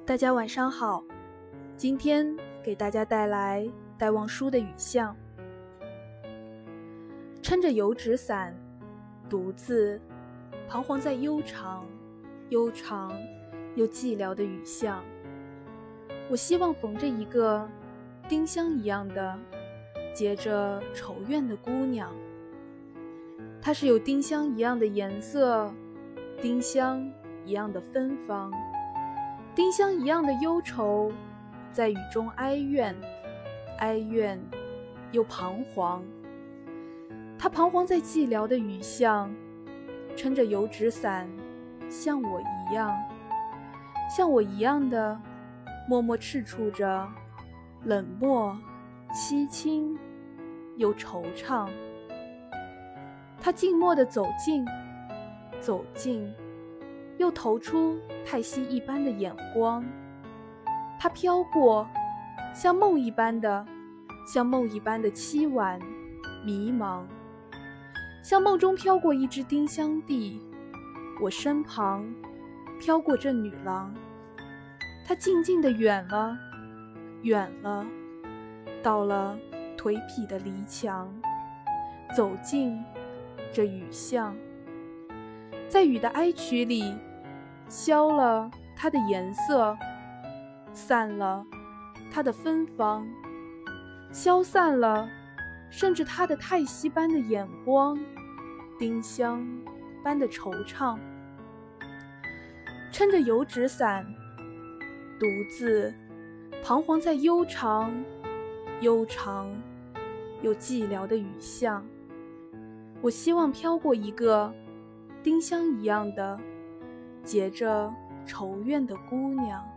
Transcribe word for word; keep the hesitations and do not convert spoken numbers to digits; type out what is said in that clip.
大家晚上好，今天给大家带来戴望舒的雨巷。撑着油纸伞，独自彷徨在悠长、悠长又寂寥的雨巷。我希望逢着一个丁香一样的结着愁怨的姑娘，她是有丁香一样的颜色，丁香一样的芬芳，丁香一样的忧愁，在雨中哀怨，哀怨又彷徨。她彷徨在寂寥的雨巷，撑着油纸伞，像我一样，像我一样的默默赤触着冷漠、凄清又惆怅。她静默地走近，走近，又投出叹息一般的眼光。她飘过，像梦一般的，像梦一般的凄婉、迷茫，像梦中飘过一只丁香地，我身旁飘过这女郎。她静静地远了，远了，到了颓圮的篱墙，走进这雨巷，在雨的哀曲里，消了它的颜色，散了它的芬芳，消散了甚至它的叹息般的眼光，丁香般的惆怅。撑着油纸伞，独自彷徨在悠长、悠长又寂寥的雨巷。我希望飘过一个丁香一样的结着愁怨的姑娘。